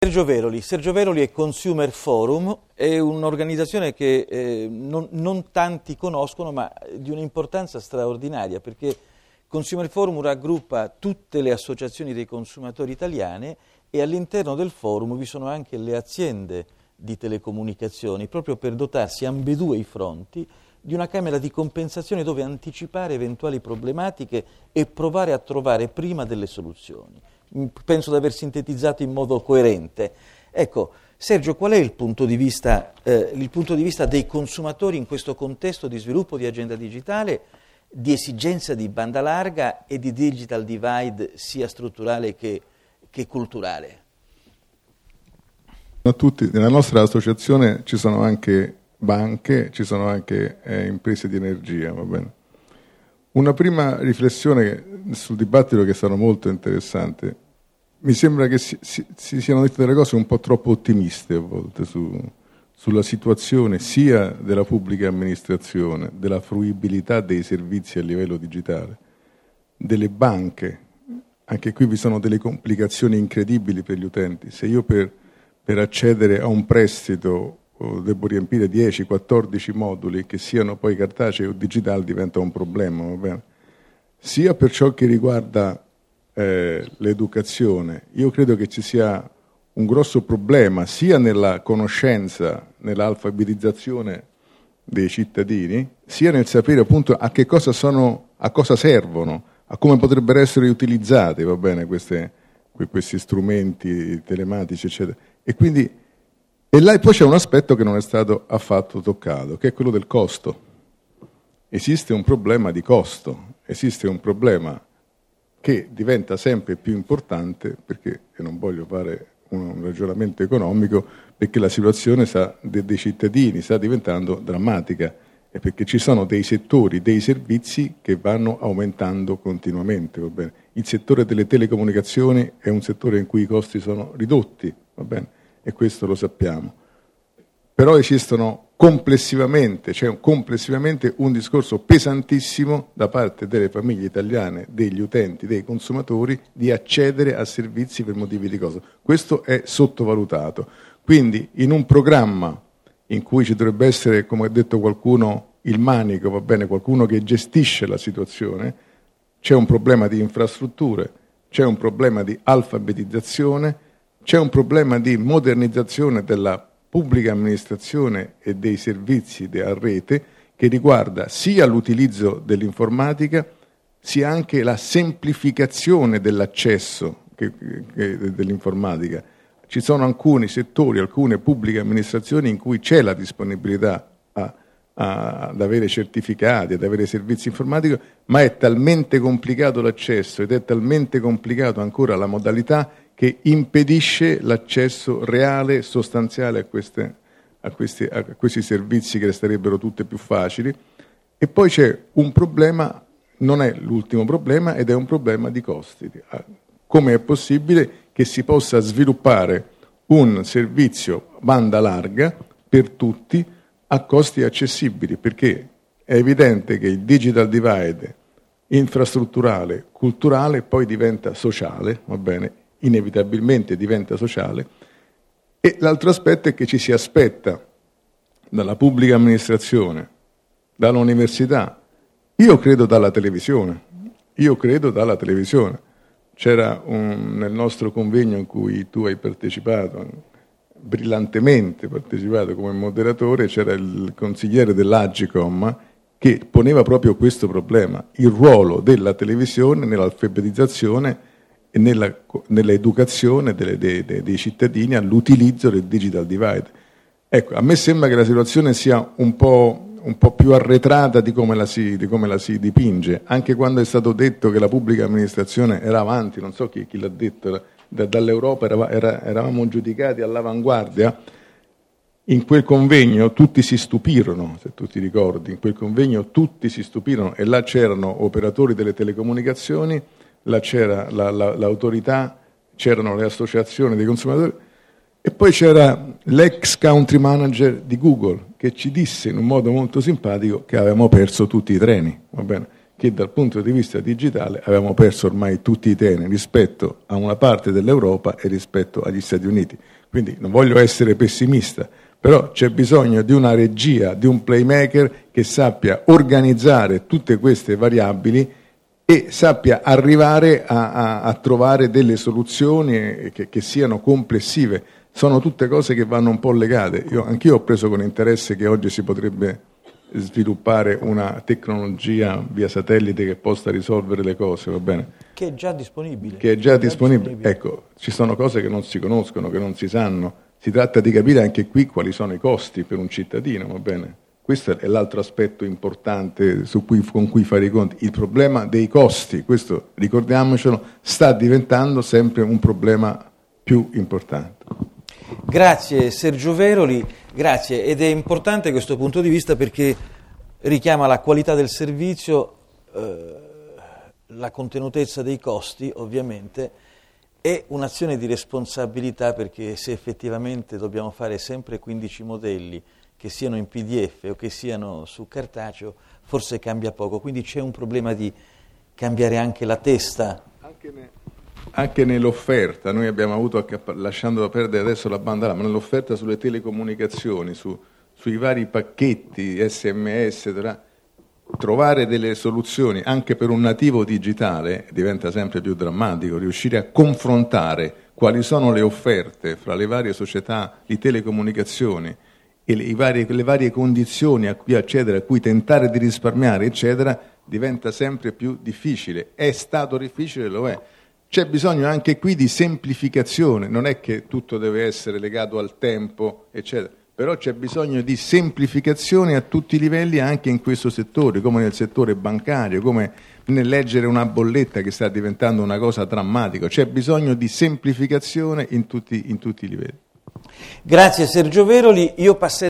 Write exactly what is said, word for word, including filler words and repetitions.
Sergio Veroli. Sergio Veroli è Consumer Forum, è un'organizzazione che eh, non, non tanti conoscono, ma di un'importanza straordinaria, perché Consumer Forum raggruppa tutte le associazioni dei consumatori italiane e all'interno del forum vi sono anche le aziende di telecomunicazioni, proprio per dotarsi ambedue i fronti di una camera di compensazione dove anticipare eventuali problematiche e provare a trovare prima delle soluzioni. Penso di aver sintetizzato in modo coerente. Ecco, Sergio, qual è il punto di vista, eh, il punto di vista dei consumatori in questo contesto di sviluppo di agenda digitale, di esigenza di banda larga e di digital divide sia strutturale che, che culturale? A tutti, nella nostra associazione ci sono anche banche, ci sono anche eh, imprese di energia, va bene? Una prima riflessione sul dibattito che è stato molto interessante. Mi sembra che si, si, si siano dette delle cose un po' troppo ottimiste a volte su, sulla situazione sia della pubblica amministrazione, della fruibilità dei servizi a livello digitale, delle banche. Anche qui vi sono delle complicazioni incredibili per gli utenti. Se io per, per accedere a un prestito devo riempire dieci quattordici moduli che siano poi cartacei o digitali, diventa un problema, va bene? Sia per ciò che riguarda eh, l'educazione, io credo che ci sia un grosso problema sia nella conoscenza, nell'alfabetizzazione dei cittadini, sia nel sapere appunto a che cosa sono, a cosa servono, a come potrebbero essere utilizzati, va bene, queste, questi strumenti telematici, eccetera. E quindi E là poi c'è un aspetto che non è stato affatto toccato, che è quello del costo. Esiste un problema di costo, esiste un problema che diventa sempre più importante, perché, e non voglio fare un ragionamento economico, perché la situazione sta, de, dei cittadini sta diventando drammatica, e perché ci sono dei settori, dei servizi che vanno aumentando continuamente, va bene? Il settore delle telecomunicazioni è un settore in cui i costi sono ridotti, va bene? E questo lo sappiamo. Però esistono complessivamente, c'è cioè complessivamente un discorso pesantissimo da parte delle famiglie italiane, degli utenti, dei consumatori, di accedere a servizi per motivi di costo. Questo è sottovalutato. Quindi in un programma in cui ci dovrebbe essere, come ha detto qualcuno, il manico, va bene, qualcuno che gestisce la situazione, c'è un problema di infrastrutture, c'è un problema di alfabetizzazione, c'è un problema di modernizzazione della pubblica amministrazione e dei servizi a rete che riguarda sia l'utilizzo dell'informatica sia anche la semplificazione dell'accesso che, che, dell'informatica. Ci sono alcuni settori, alcune pubbliche amministrazioni in cui c'è la disponibilità a, a, ad avere certificati, ad avere servizi informatici, ma è talmente complicato l'accesso ed è talmente complicato ancora la modalità che impedisce l'accesso reale e sostanziale a, queste, a, questi, a questi servizi che resterebbero tutte più facili. E poi c'è un problema, non è l'ultimo problema, ed è un problema di costi. Come è possibile che si possa sviluppare un servizio banda larga per tutti a costi accessibili? Perché è evidente che il digital divide infrastrutturale, culturale, poi diventa sociale, va bene? Inevitabilmente diventa sociale, e l'altro aspetto è che ci si aspetta dalla pubblica amministrazione, dall'università, io credo dalla televisione, io credo dalla televisione. C'era un, nel nostro convegno in cui tu hai partecipato, brillantemente partecipato come moderatore, c'era il consigliere dell'Agicom che poneva proprio questo problema, il ruolo della televisione nell'alfabetizzazione e nella, nell'educazione delle, dei, dei cittadini all'utilizzo del digital divide. Ecco, a me sembra che la situazione sia un po', un po' più arretrata di come, la si, di come la si dipinge, anche quando è stato detto che la pubblica amministrazione era avanti, non so chi, chi l'ha detto, da, dall'Europa era, era, eravamo giudicati all'avanguardia. In quel convegno tutti si stupirono, se tu ti ricordi, in quel convegno tutti si stupirono, e là c'erano operatori delle telecomunicazioni, là c'era la, la, l'autorità, c'erano le associazioni dei consumatori, e poi c'era l'ex country manager di Google che ci disse in un modo molto simpatico che avevamo perso tutti i treni, va bene? che dal punto di vista digitale avevamo perso ormai tutti i treni rispetto a una parte dell'Europa e rispetto agli Stati Uniti. Quindi non voglio essere pessimista, però c'è bisogno di una regia, di un playmaker che sappia organizzare tutte queste variabili e sappia arrivare a, a, a trovare delle soluzioni che, che siano complessive. Sono tutte cose che vanno un po' legate. Io, anch'io ho preso con interesse che oggi si potrebbe sviluppare una tecnologia via satellite che possa risolvere le cose, va bene? Che è già disponibile. Che è già, è già disponibile. disponibile. Ecco, ci sono cose che non si conoscono, che non si sanno. Si tratta di capire anche qui quali sono i costi per un cittadino, va bene? Questo è l'altro aspetto importante su cui, con cui fare i conti. Il problema dei costi, questo ricordiamocelo, sta diventando sempre un problema più importante. Grazie Sergio Veroli, grazie, ed è importante questo punto di vista perché richiama la qualità del servizio, eh, la contenutezza dei costi ovviamente e un'azione di responsabilità, perché se effettivamente dobbiamo fare sempre quindici modelli che siano in P D F o che siano su cartaceo, forse cambia poco, quindi c'è un problema di cambiare anche la testa. Anche ne... Anche nell'offerta, noi abbiamo avuto, lasciando perdere adesso la banda là, ma nell'offerta sulle telecomunicazioni, su, sui vari pacchetti, sms, tra, trovare delle soluzioni anche per un nativo digitale diventa sempre più drammatico, riuscire a confrontare quali sono le offerte fra le varie società di telecomunicazioni e le, i vari, le varie condizioni a cui accedere, a cui tentare di risparmiare, eccetera, diventa sempre più difficile. È stato difficile, lo è. C'è bisogno anche qui di semplificazione, non è che tutto deve essere legato al tempo, eccetera, però c'è bisogno di semplificazione a tutti i livelli anche in questo settore, come nel settore bancario, come nel leggere una bolletta che sta diventando una cosa drammatica. C'è bisogno di semplificazione in tutti, in tutti i livelli. Grazie Sergio Veroli, io passerei